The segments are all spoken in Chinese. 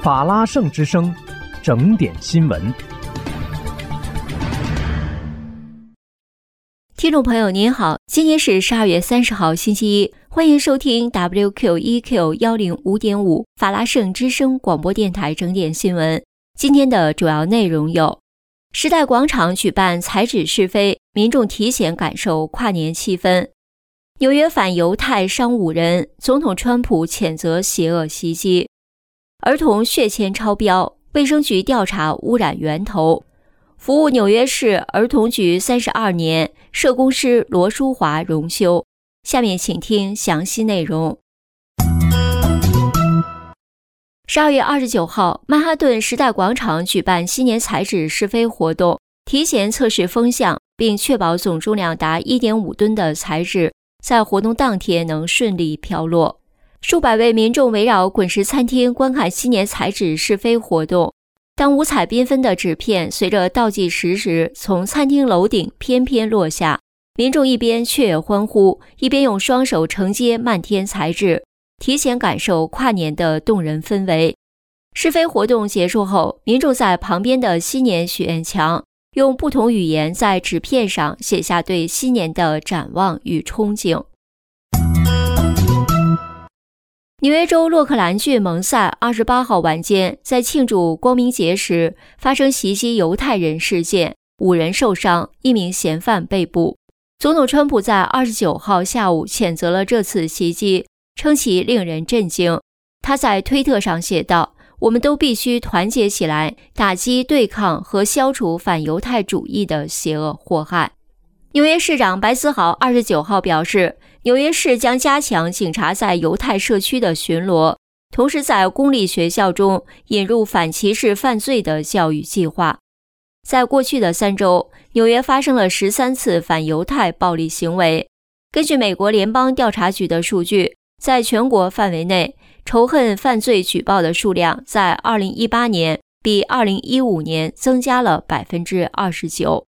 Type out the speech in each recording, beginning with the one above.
法拉盛之声，整点新闻。 听众朋友您好，今天是12月30号星期一，欢迎收听 WQEQ105.5 法拉盛之声广播电台整点新闻。今天的主要内容有：时代广场举办采指是非，民众提前感受跨年气氛；纽约反犹太伤5人，总统川普谴责邪恶袭击；儿童血铅超标，卫生局调查污染源头；服务纽约市儿童局32年，社工师罗淑华荣休。下面请听详细内容。12月29号，曼哈顿时代广场举办新年采指是非活动，提前测试风向，并确保总重量达 1.5 吨的采指在活动当天能顺利飘落。数百位民众围绕滚石餐厅观看新年采指是非活动。当五彩缤纷的纸片随着倒计时时从餐厅楼顶翩翩落下，民众一边雀跃欢呼，一边用双手承接漫天彩纸，提前感受跨年的动人氛围。是非活动结束后，民众在旁边的新年许愿墙用不同语言在纸片上写下对新年的展望与憧憬。纽约州洛克兰郡蒙塞28号晚间在庆祝光明节时发生袭击犹太人事件，5人受伤，1名嫌犯被捕。总统川普在29号下午谴责了这次袭击，称其令人震惊。他在推特上写道：我们都必须团结起来，打击、对抗和消除反犹太主义的邪恶祸害。纽约市长白思豪29号表示，纽约市将加强警察在犹太社区的巡逻，同时在公立学校中引入反歧视犯罪的教育计划。在过去的3周，纽约发生了13次反犹太暴力行为。根据美国联邦调查局的数据，在全国范围内，仇恨犯罪举报的数量在2018年比2015年增加了 29%。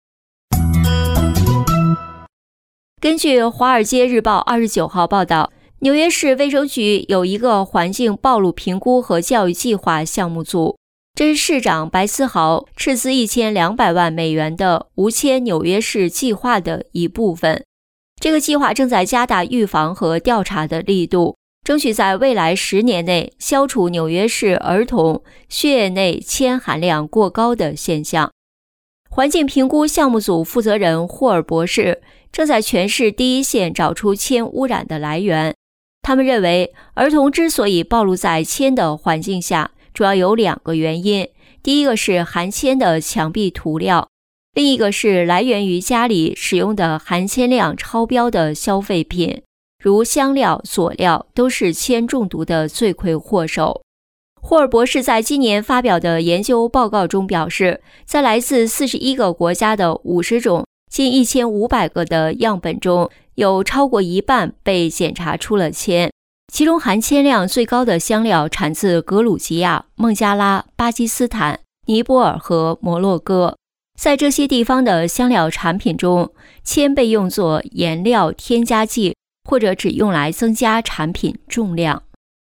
根据《华尔街日报》29号报道，纽约市卫生局有一个环境暴露评估和教育计划项目组，这是市长白思豪斥资1200万美元的无铅纽约市计划的一部分。这个计划正在加大预防和调查的力度，争取在未来10年内消除纽约市儿童血液内铅含量过高的现象。环境评估项目组负责人霍尔博士正在全市第一线找出铅污染的来源。他们认为，儿童之所以暴露在铅的环境下，主要有2个原因。第一个是含铅的墙壁涂料，另一个是来源于家里使用的含铅量超标的消费品，如香料、佐料都是铅中毒的罪魁祸首。霍尔博士在今年发表的研究报告中表示，在来自41个国家的50种近1500个的样本中，有超过一半被检查出了铅。其中含铅量最高的香料产自格鲁吉亚、孟加拉、巴基斯坦、尼泊尔和摩洛哥。在这些地方的香料产品中，铅被用作颜料、添加剂，或者只用来增加产品重量。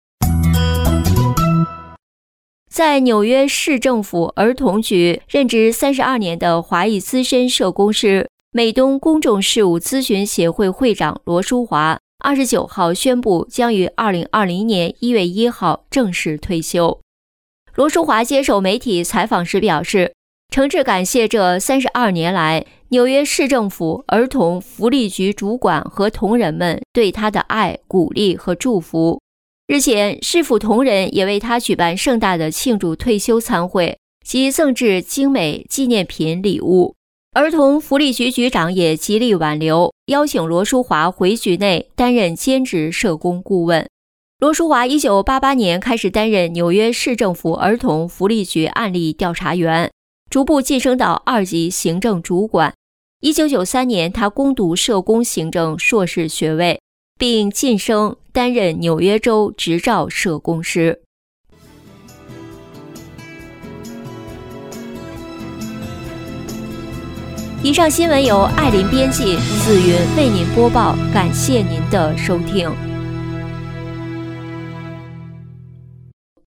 在纽约市政府儿童局任职32年的华裔资深社工师、美东公众事务咨询协会会长罗淑华29号宣布将于2020年1月1号正式退休。罗淑华接受媒体采访时表示，诚挚感谢这32年来纽约市政府儿童福利局主管和同仁们对他的爱、鼓励和祝福。日前，市府同仁也为他举办盛大的庆祝退休餐会及赠制精美纪念品礼物。儿童福利局局长也极力挽留，邀请罗淑华回局内担任兼职社工顾问。罗淑华1988年开始担任纽约市政府儿童福利局案例调查员，逐步晋升到2级行政主管。1993年，他攻读社工行政硕士学位，并晋升担任纽约州执照社工师。以上新闻由艾琳编辑，紫云为您播报，感谢您的收听。